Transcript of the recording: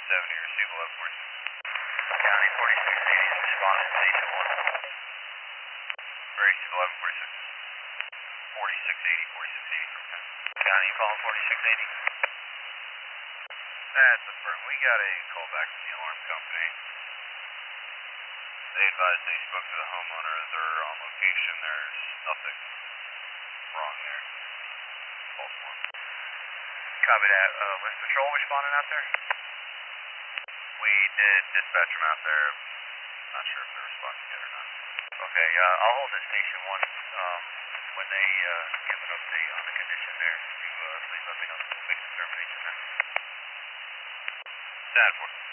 70, receive 1146. County 4680 is responding to Station 1. Receive 1146. 4680, 4680 from County. County, you calling 4680? That's affirmed. We got a call back from the alarm company. They advised they spoke to the homeowner. They're on location. There's nothing wrong there. False alarm. Copy that. Was patrol responding out there? We did dispatch them out there. Not sure if they're responding yet or not. Okay, I'll hold at Station 1. When they give an update on the condition there, you please let me know. We'll make the determination then. Stand for.